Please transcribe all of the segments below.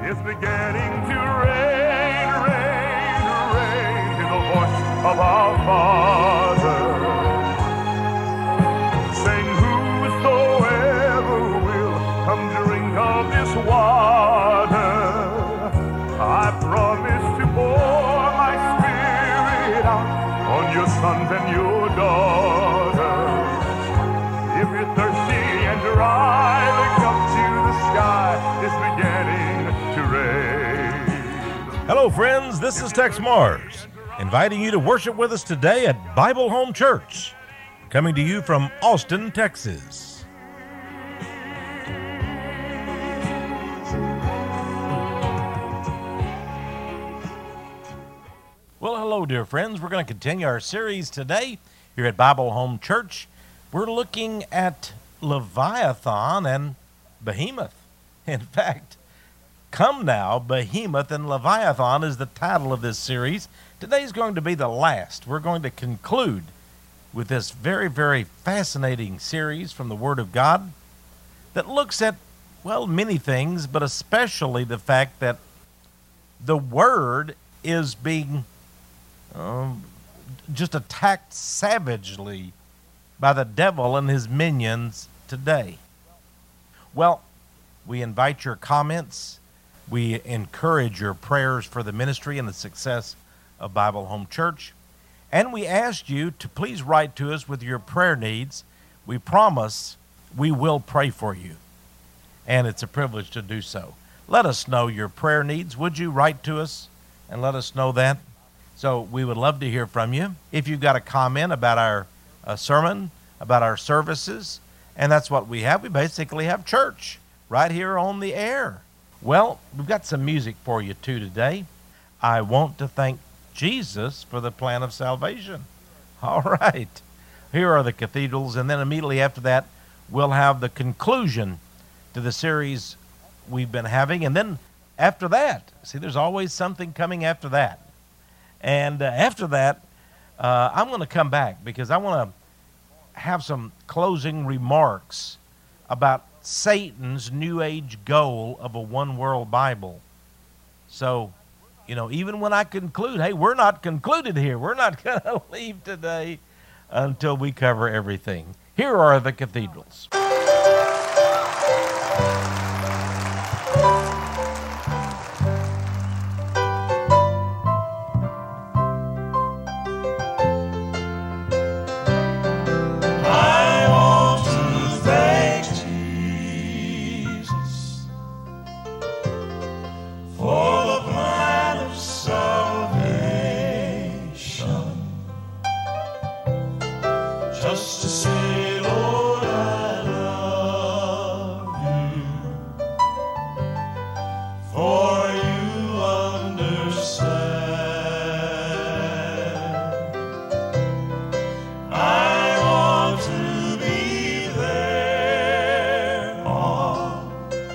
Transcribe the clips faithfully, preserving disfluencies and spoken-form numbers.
is beginning to reign, reign, reign. Hear the voice of our Father, saying, whosoever will come drink of this water, I promise to pour my spirit out on your sons and your daughters. If you're thirsty and dry, look up to the sky, it's beginning to rain. Hello, friends. This is Tex Mars, inviting you to worship with us today at Bible Home Church, coming to you from Austin, Texas. Well, hello, dear friends. We're going to continue our series today here at Bible Home Church. We're looking at Leviathan and Behemoth. In fact, Come Now, Behemoth and Leviathan is the title of this series. Today's going to be the last. We're going to conclude with this very, very fascinating series from the Word of God that looks at, well, many things, but especially the fact that the Word is being um, just attacked savagely by the devil and his minions today. Well, we invite your comments. We encourage your prayers for the ministry and the success of Bible Home Church. And we ask you to please write to us with your prayer needs. We promise we will pray for you. And it's a privilege to do so. Let us know your prayer needs. Would you write to us and let us know that? So we would love to hear from you. If you've got a comment about our uh, sermon, about our services, and that's what we have. We basically have church right here on the air. Well, we've got some music for you too today. I want to thank Jesus for the plan of salvation. All right. Here are the cathedrals, and then immediately after that, we'll have the conclusion to the series we've been having. And then after that, see, there's always something coming after that. And uh, after that, uh, I'm going to come back because I want to have some closing remarks about Satan's New Age goal of a one-world Bible. So, you know, even when I conclude, hey, we're not concluded here. We're not going to leave today until we cover everything. Here are the cathedrals. Just to say, Lord, I love you, for you understand. I want to be there on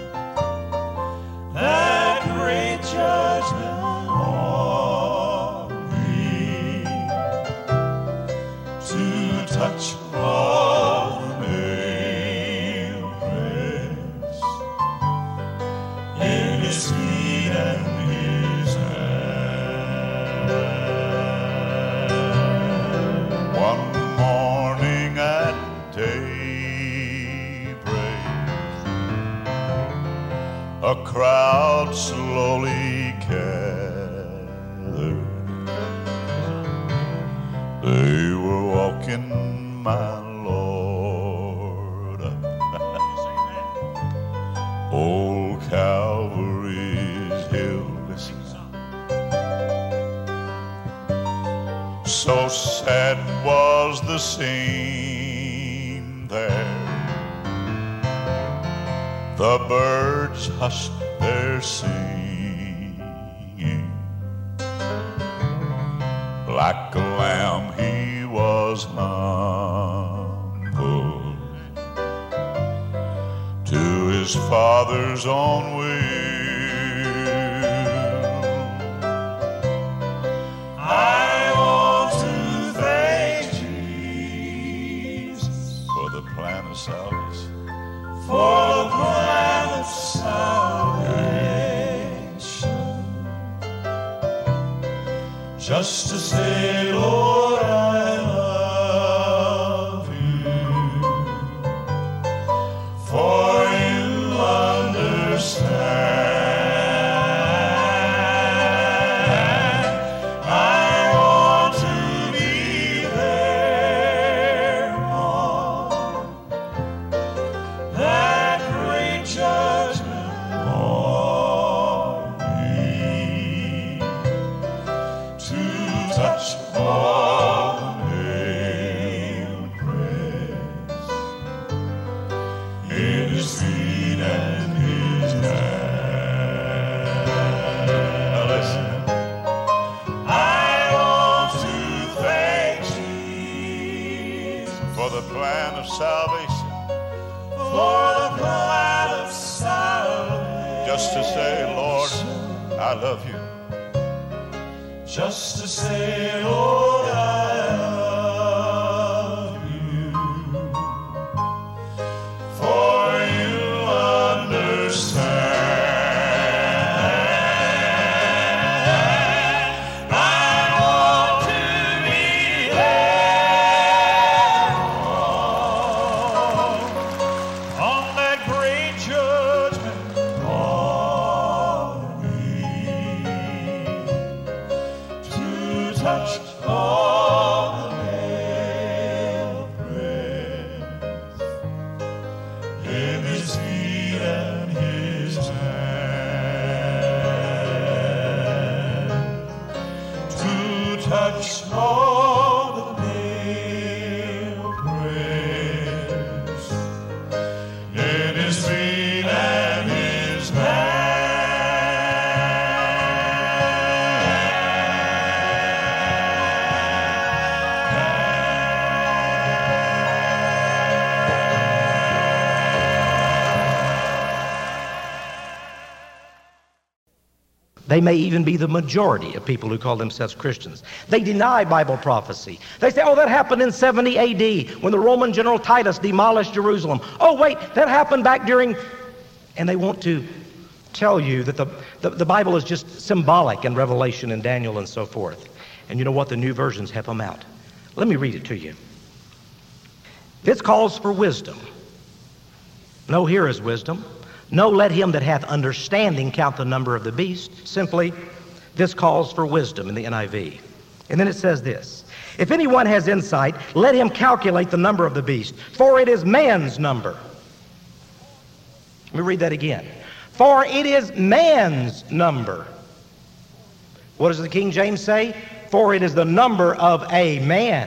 that great judgment on me, to touch all the nail prints in his feet and his hand. One morning at daybreak, a crowd slowly gathered. They were walking, my Lord, old Calvary's hill. Listen. So sad was the scene there. The birds hushed their singing. Like a lamb he was humbled to his Father's own will. I want to thank Jesus for the plan of salvation, for the plan of salvation. just to say, Lord, I love you, for you understand. I want to be there on that great judgment morning, to touch all the nail prints in his feet and his hands. Now listen. I want to thank Jesus for the plan of salvation, for the plan of salvation, just to say, Lord, I love you. Just to say, Lord, I love you, for you understand. I want to be there on that great judgment morning, to touch all the nail prints in his feet and his hands, to touch all the nail prints in his feet and his hands. They may even be the majority of people who call themselves Christians. They deny Bible prophecy. They say, oh, that happened in seventy A D when the Roman general Titus demolished Jerusalem. Oh, wait, that happened back during... And they want to tell you that the, the, the Bible is just symbolic in Revelation and Daniel and so forth. And you know what? The new versions have them out. Let me read it to you. This calls for wisdom. No, here is wisdom. No, let him that hath understanding count the number of the beast. Simply, this calls for wisdom in the N I V. And then it says this: if anyone has insight, let him calculate the number of the beast, for it is man's number. Let me read that again. For it is man's number. What does the King James say? For it is the number of a man.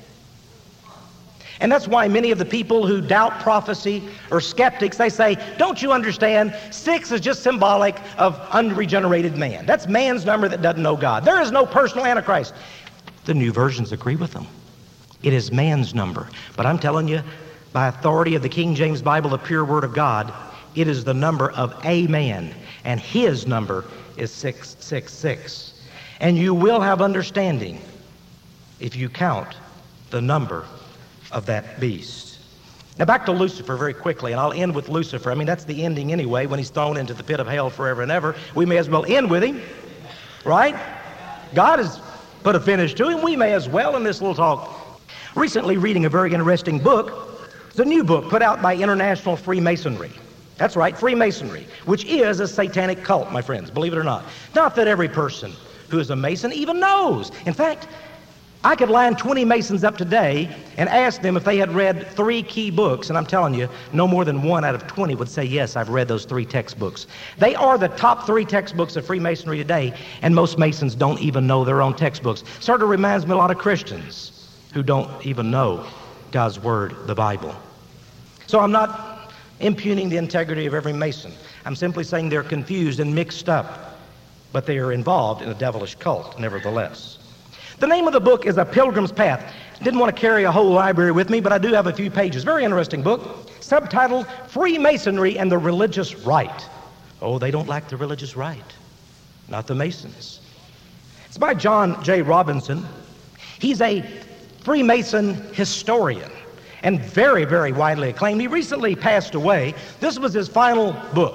And that's why many of the people who doubt prophecy or skeptics, they say, don't you understand? Six is just symbolic of unregenerated man. That's man's number that doesn't know God. There is no personal Antichrist. The new versions agree with them. It is man's number. But I'm telling you, by authority of the King James Bible, the pure word of God, it is the number of a man. And his number is six six six. And you will have understanding if you count the number of that beast. Now back to Lucifer very quickly, and I'll end with Lucifer. I mean, that's the ending anyway. When he's thrown into the pit of hell forever and ever, we may as well end with him, right? God has put a finish to him. We may as well in this little talk. Recently reading a very interesting book. It's a new book put out by International Freemasonry. That's right, Freemasonry, which is a satanic cult, my friends, believe it or not. Not that every person who is a Mason even knows. In fact, I could line twenty Masons up today and ask them if they had read three key books, and I'm telling you, no more than one out of twenty would say, yes, I've read those three textbooks. They are the top three textbooks of Freemasonry today, and most Masons don't even know their own textbooks. Sort of reminds me of a lot of Christians who don't even know God's Word, the Bible. So I'm not impugning the integrity of every Mason. I'm simply saying they're confused and mixed up, but they are involved in a devilish cult, nevertheless. The name of the book is A Pilgrim's Path. Didn't want to carry a whole library with me, but I do have a few pages. Very interesting book. Subtitled, Freemasonry and the Religious Right. Oh, they don't like the religious right. Not the Masons. It's by John J. Robinson. He's a Freemason historian and very, very widely acclaimed. He recently passed away. This was his final book.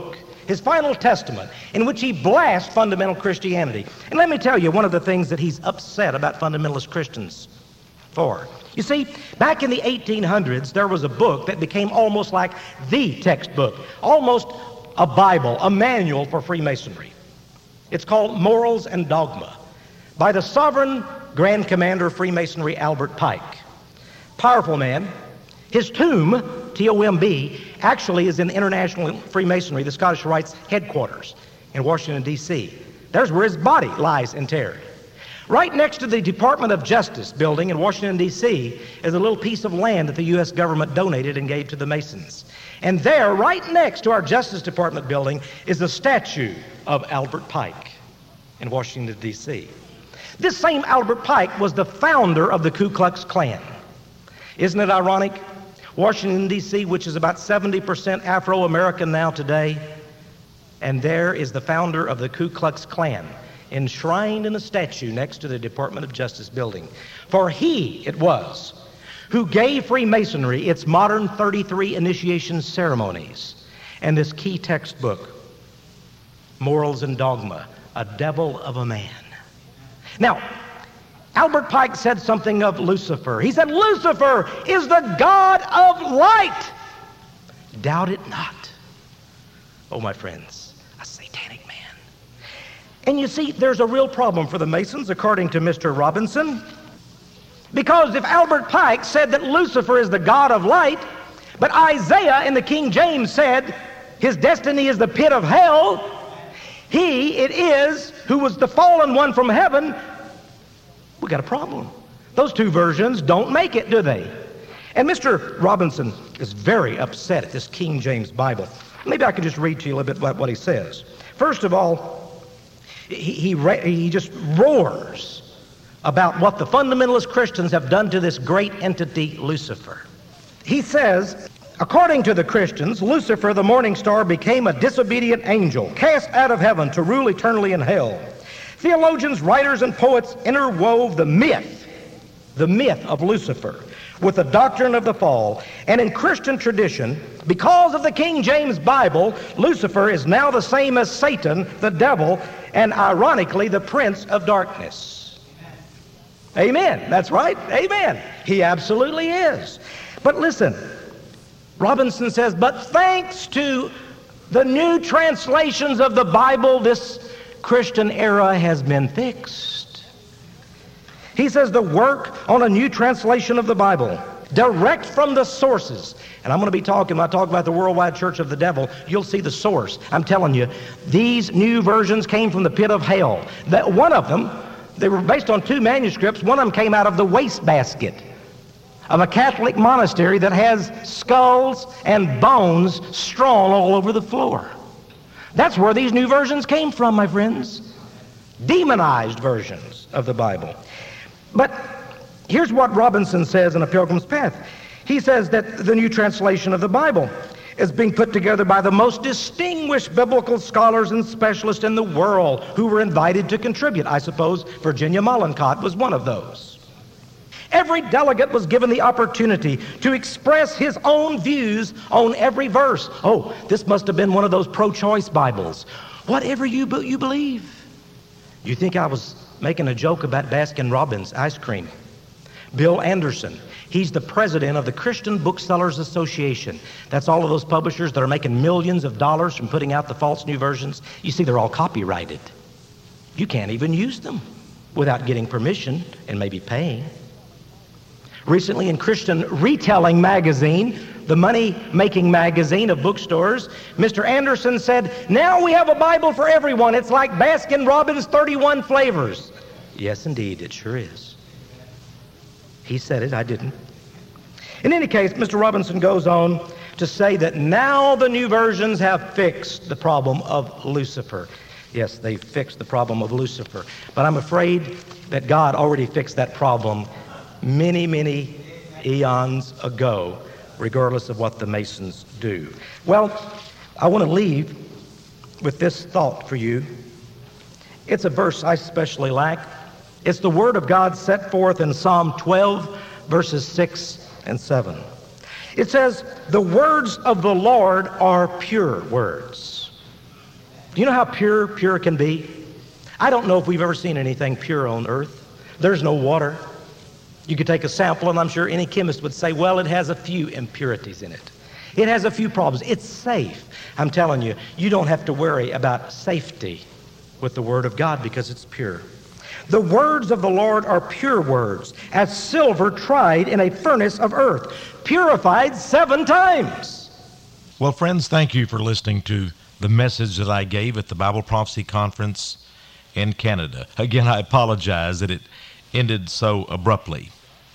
his final testament, in which he blasts fundamental Christianity. And let me tell you one of the things that he's upset about fundamentalist Christians for. You see, back in the eighteen hundreds, there was a book that became almost like the textbook, almost a Bible, a manual for Freemasonry. It's called Morals and Dogma by the sovereign Grand Commander of Freemasonry, Albert Pike. Powerful man. His tomb, T O M B, actually is in International Freemasonry, the Scottish Rites headquarters in Washington, D C There's where his body lies interred. Right next to the Department of Justice building in Washington, D C is a little piece of land that the U S government donated and gave to the Masons. And there, right next to our Justice Department building, is a statue of Albert Pike in Washington, D C This same Albert Pike was the founder of the Ku Klux Klan. Isn't it ironic? Washington, D C, which is about seventy percent Afro-American now today, and there is the founder of the Ku Klux Klan, enshrined in a statue next to the Department of Justice building. For he it was who gave Freemasonry its modern thirty-three initiation ceremonies and this key textbook, Morals and Dogma, a devil of a man. Now, Albert Pike said something of Lucifer. He said, Lucifer is the God of light. Doubt it not. Oh, my friends, a satanic man. And you see, there's a real problem for the Masons, according to Mister Robinson. Because if Albert Pike said that Lucifer is the God of light, but Isaiah in the King James said his destiny is the pit of hell, he it is who was the fallen one from heaven, we got a problem. Those two versions don't make it, do they? And Mister Robinson is very upset at this King James Bible. Maybe I can just read to you a little bit about what he says. First of all, he, he, he just roars about what the fundamentalist Christians have done to this great entity, Lucifer. He says, according to the Christians, Lucifer, the morning star, became a disobedient angel, cast out of heaven to rule eternally in hell. Theologians, writers, and poets interwove the myth, the myth of Lucifer, with the doctrine of the fall. And in Christian tradition, because of the King James Bible, Lucifer is now the same as Satan, the devil, and ironically, the prince of darkness. Amen. That's right. Amen. He absolutely is. But listen, Robinson says, but thanks to the new translations of the Bible, this Christian era has been fixed. He says the work on a new translation of the Bible, direct from the sources. And I'm going to be talking, when I talk about the worldwide church of the devil, you'll see the source. I'm telling you, these new versions came from the pit of hell. That one of them, they were based on two manuscripts. One of them came out of the wastebasket of a Catholic monastery that has skulls and bones strewn all over the floor. That's where these new versions came from, my friends. Demonized versions of the Bible. But here's what Robinson says in A Pilgrim's Path. He says that the new translation of the Bible is being put together by the most distinguished biblical scholars and specialists in the world who were invited to contribute. I suppose Virginia Mollenkott was one of those. Every delegate was given the opportunity to express his own views on every verse. Oh, this must have been one of those pro-choice Bibles. Whatever you, be- you believe. You think I was making a joke about Baskin-Robbins ice cream? Bill Anderson, he's the president of the Christian Booksellers Association. That's all of those publishers that are making millions of dollars from putting out the false new versions. You see, they're all copyrighted. You can't even use them without getting permission and maybe paying. Recently in Christian Retailing magazine, the money-making magazine of bookstores, Mister Anderson said, now we have a Bible for everyone. It's like Baskin-Robbins thirty-one flavors. Yes, indeed, it sure is. He said it, I didn't. In any case, Mister Robinson goes on to say that now the new versions have fixed the problem of Lucifer. Yes, they fixed the problem of Lucifer. But I'm afraid that God already fixed that problem many, many eons ago, regardless of what the Masons do. Well, I want to leave with this thought for you. It's a verse I especially like. It's the Word of God set forth in Psalm twelve, verses six and seven. It says, the words of the Lord are pure words. Do you know how pure pure can be? I don't know if we've ever seen anything pure on earth. There's no water. You could take a sample, and I'm sure any chemist would say, well, it has a few impurities in it. It has a few problems. It's safe. I'm telling you, you don't have to worry about safety with the Word of God because it's pure. The words of the Lord are pure words, as silver tried in a furnace of earth, purified seven times. Well, friends, thank you for listening to the message that I gave at the Bible Prophecy Conference in Canada. Again, I apologize that it ended so abruptly.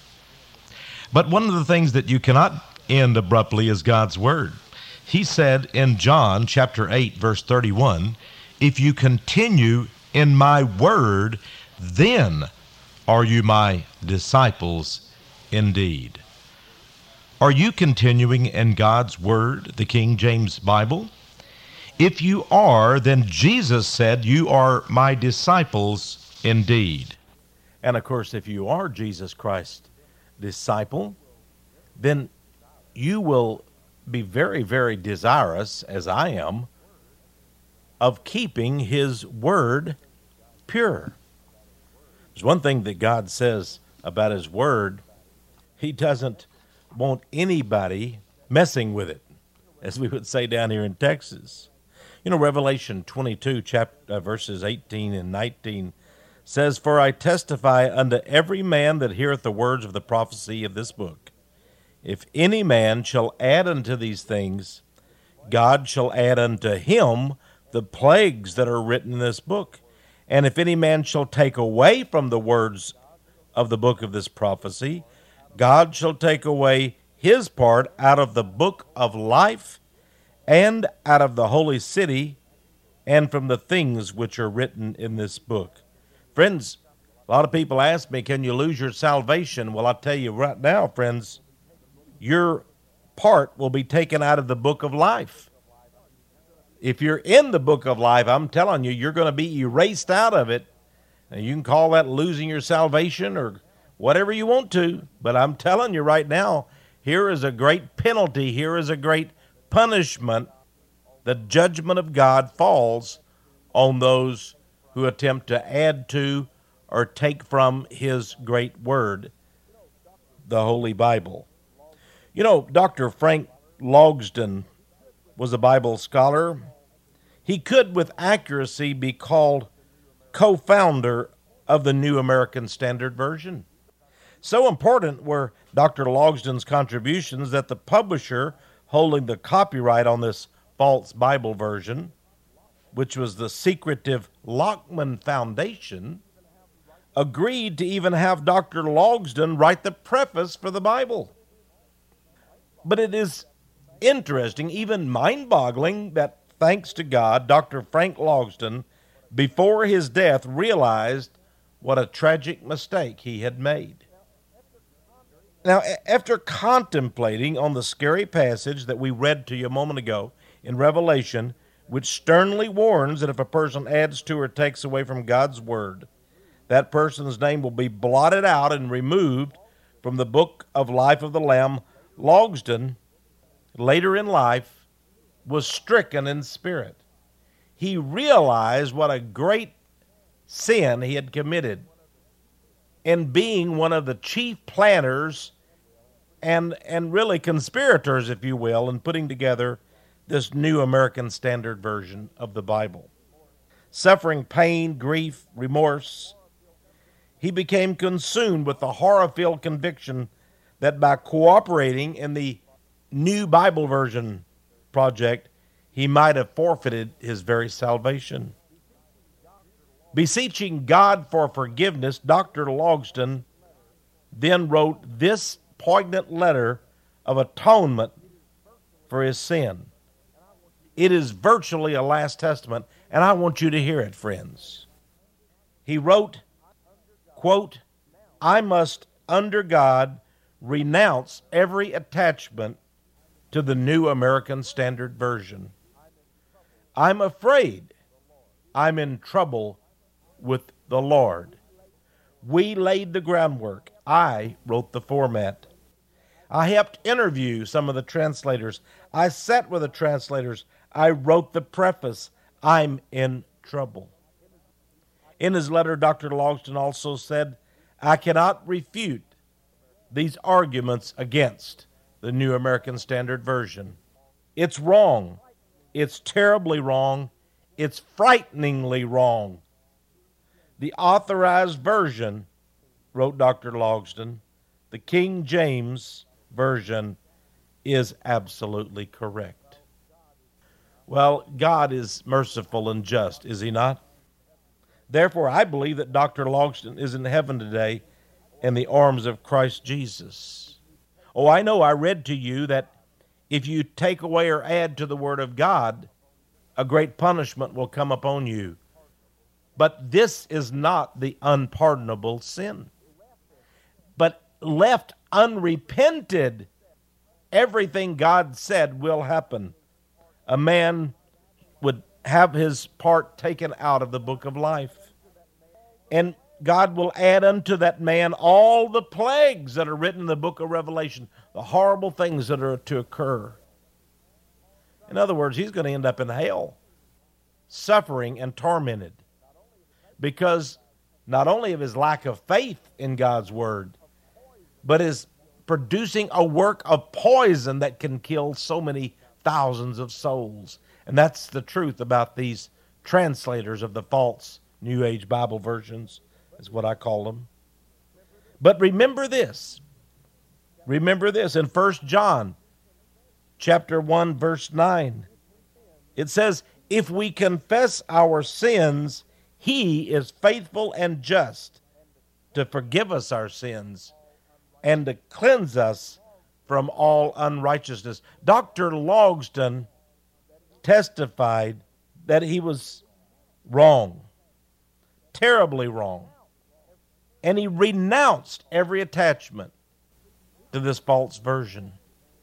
But one of the things that you cannot end abruptly is God's Word. He said in John chapter eight, verse thirty-one, if you continue in my word, then are you my disciples indeed. Are you continuing in God's Word, the King James Bible? If you are, then Jesus said, you are my disciples indeed. And of course, if you are Jesus Christ's disciple, then you will be very, very desirous, as I am, of keeping His Word pure. There's one thing that God says about His Word. He doesn't want anybody messing with it, as we would say down here in Texas. You know, Revelation twenty-two, chapter, uh, verses eighteen and nineteen says, for I testify unto every man that heareth the words of the prophecy of this book. If any man shall add unto these things, God shall add unto him the plagues that are written in this book. And if any man shall take away from the words of the book of this prophecy, God shall take away his part out of the book of life and out of the holy city and from the things which are written in this book. Friends, a lot of people ask me, can you lose your salvation? Well, I'll tell you right now, friends, your part will be taken out of the book of life. If you're in the book of life, I'm telling you, you're going to be erased out of it. And you can call that losing your salvation or whatever you want to, but I'm telling you right now, here is a great penalty. Here is a great punishment. The judgment of God falls on those who attempt to add to or take from His great word, the Holy Bible. You know, Doctor Frank Logsdon was a Bible scholar. He could with accuracy be called co-founder of the New American Standard Version. So important were Doctor Logsdon's contributions that the publisher holding the copyright on this false Bible version, which was the secretive Lockman Foundation, agreed to even have Doctor Logsdon write the preface for the Bible. But it is interesting, even mind-boggling, that thanks to God, Doctor Frank Logsdon, before his death, realized what a tragic mistake he had made. Now, after contemplating on the scary passage that we read to you a moment ago in Revelation, which sternly warns that if a person adds to or takes away from God's word, that person's name will be blotted out and removed from the book of life of the Lamb, Logsdon, later in life, was stricken in spirit. He realized what a great sin he had committed in being one of the chief planners and, and really conspirators, if you will, in putting together this New American Standard Version of the Bible. Suffering pain, grief, remorse, he became consumed with the horror-filled conviction that by cooperating in the New Bible Version project, he might have forfeited his very salvation. Beseeching God for forgiveness, Doctor Logsdon then wrote this poignant letter of atonement for his sin. It is virtually a last testament, and I want you to hear it, friends. He wrote, quote, I must, under God, renounce every attachment to the New American Standard Version. I'm afraid I'm in trouble with the Lord. We laid the groundwork. I wrote the format. I helped interview some of the translators. I sat with the translators. I wrote the preface. I'm in trouble. In his letter, Doctor Logsdon also said, I cannot refute these arguments against the New American Standard Version. It's wrong. It's terribly wrong. It's frighteningly wrong. The authorized version, wrote Doctor Logsdon, the King James Version, is absolutely correct. Well, God is merciful and just, is he not? Therefore, I believe that Doctor Logsdon is in heaven today in the arms of Christ Jesus. Oh, I know I read to you that if you take away or add to the Word of God, a great punishment will come upon you. But this is not the unpardonable sin. But left unrepented, everything God said will happen. A man would have his part taken out of the book of life. And God will add unto that man all the plagues that are written in the book of Revelation, the horrible things that are to occur. In other words, he's going to end up in hell, suffering and tormented, because not only of his lack of faith in God's word, but is producing a work of poison that can kill so many thousands of souls. And that's the truth about these translators of the false New Age Bible versions, is what I call them. But remember this. Remember this in First John chapter one, verse nine. It says, if we confess our sins, he is faithful and just to forgive us our sins and to cleanse us from all unrighteousness. Doctor Logsdon testified that he was wrong, terribly wrong, and he renounced every attachment to this false version.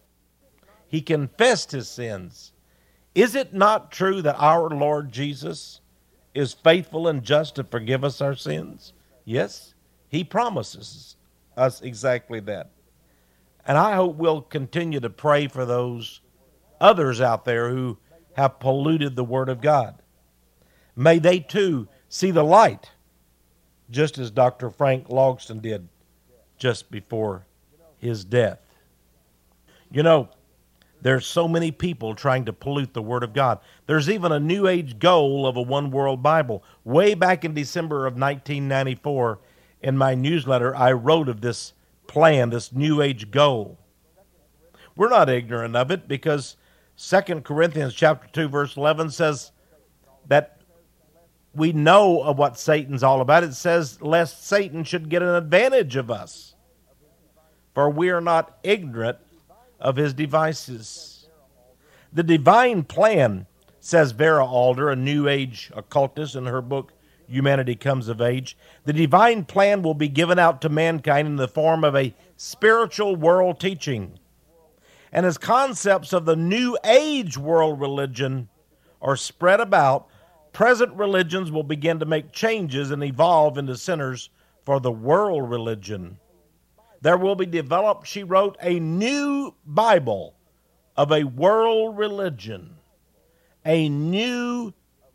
He confessed his sins. Is it not true that our Lord Jesus is faithful and just to forgive us our sins? Yes, he promises us exactly that. And I hope we'll continue to pray for those others out there who have polluted the Word of God. May they too see the light, just as Doctor Frank Logsdon did just before his death. You know, there's so many people trying to pollute the Word of God. There's even a New Age goal of a one-world Bible. Way back in December of nineteen ninety-four, in my newsletter, I wrote of this plan, this New Age goal. We're not ignorant of it, because Second Corinthians chapter two, verse eleven says that we know of what Satan's all about. It says, lest Satan should get an advantage of us, for we are not ignorant of his devices. The divine plan, says Vera Alder, a New Age occultist, in her book, Humanity Comes of Age, the divine plan will be given out to mankind in the form of a spiritual world teaching. And as concepts of the New Age world religion are spread about, present religions will begin to make changes and evolve into centers for the world religion. There will be developed, she wrote, a new Bible of a world religion. A new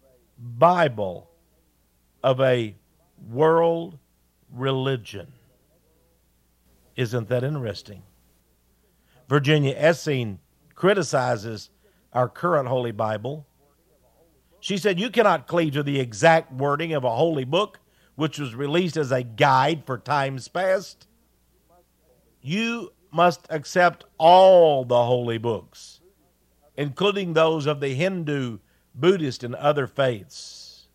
Bible of a world religion. Isn't that interesting? Virginia Essing criticizes our current Holy Bible. She said, you cannot cleave to the exact wording of a holy book, which was released as a guide for times past. You must accept all the holy books, including those of the Hindu, Buddhist, and other faiths.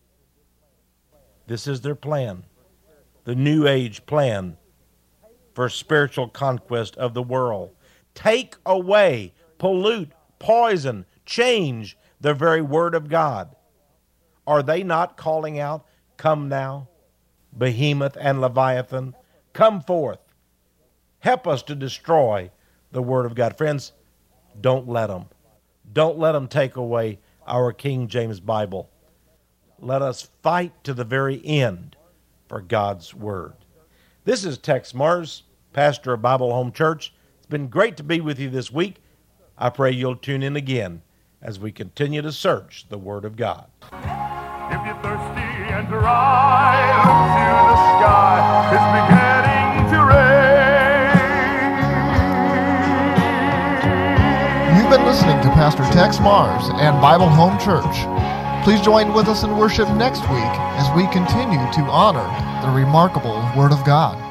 This is their plan, the New Age plan for spiritual conquest of the world. Take away, pollute, poison, change the very Word of God. Are they not calling out, come now, Behemoth and Leviathan, come forth. Help us to destroy the Word of God. Friends, don't let them. Don't let them take away our King James Bible. Let us fight to the very end for God's Word. This is Tex Mars, pastor of Bible Home Church. It's been great to be with you this week. I pray you'll tune in again as we continue to search the Word of God. And I look to the sky, it's beginning to rain. You've been listening to Pastor Tex Mars and Bible Home Church. Please join with us in worship next week as we continue to honor the remarkable Word of God.